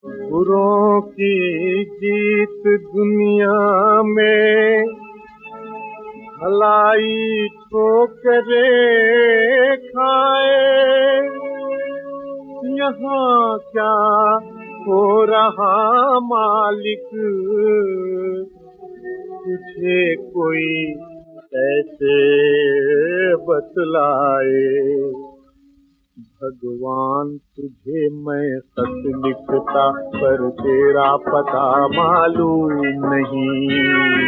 बुरों की जीत दुनिया में, भलाई ठोकरे खाए। यहाँ क्या हो रहा मालिक, तुझे कोई कैसे बतलाए। भगवान तुझे मैं खत लिखता, पर तेरा पता मालूम नहीं।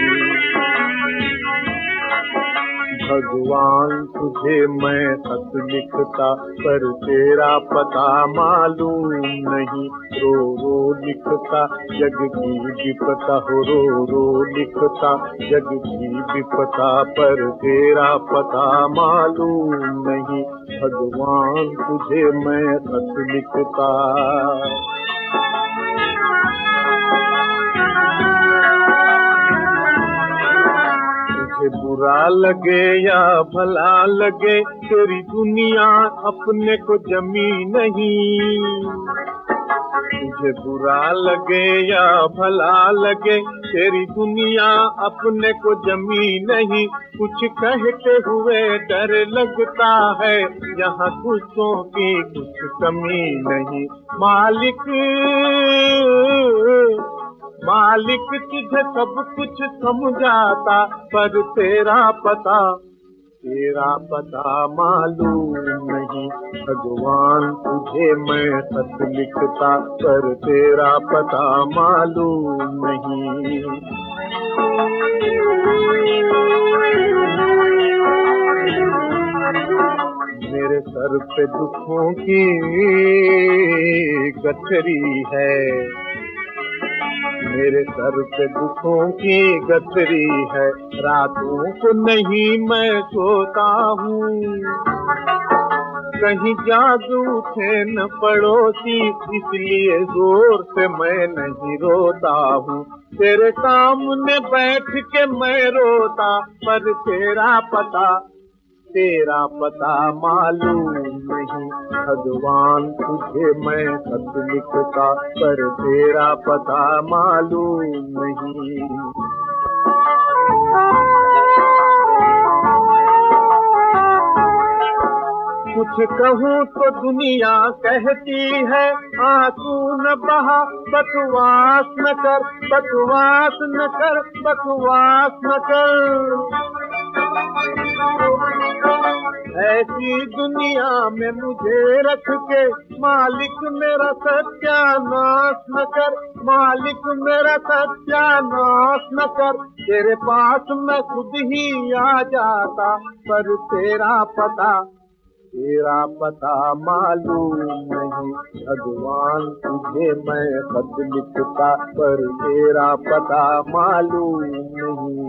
भगवान तुझे मैं खत लिखता, पर तेरा पता मालूम नहीं। रो रो लिखता जग की विपता हो, रो रो लिखता जग की विपता, पर तेरा पता मालूम नहीं। भगवान तुझे मैं खत लिखता। तुझे बुरा लगे या भला लगे, तेरी दुनिया अपने को जमी नहीं। तुझे बुरा लगे या भला लगे, तेरी दुनिया अपने को जमी नहीं। कुछ कहते हुए डर लगता है, यहाँ खुशों की कुछ कमी नहीं। मालिक तुझे सब कुछ समझाता, पर तेरा पता मालूम नहीं। भगवान तुझे मैं खत लिखता, पर तेरा पता मालूम नहीं। मेरे सर पे दुखों की गठरी है, मेरे सर पे दुखों की गठरी है। रातों को नहीं मैं सोता हूँ, कहीं जाग उठे न पड़ोसी, इसलिए जोर से मैं नहीं रोता हूँ। तेरे सामने बैठ के मैं रोता, पर तेरा पता मालूम नहीं। भगवान तुझे मैं खत लिखता, पर तेरा पता मालूम नहीं। कुछ कहूँ तो दुनिया कहती है, आंसू न बहा, बकवास न कर, बकवास न कर, बकवास न कर। ऐसी दुनिया में मुझे रख के मालिक मेरा सत्यानाश न कर, मालिक मेरा सत्यानाश न कर। तेरे पास मैं खुद ही आ जाता, पर तेरा पता मालूम नहीं। भगवान तुझे मैं खत लिखता, पर तेरा पता मालूम नहीं।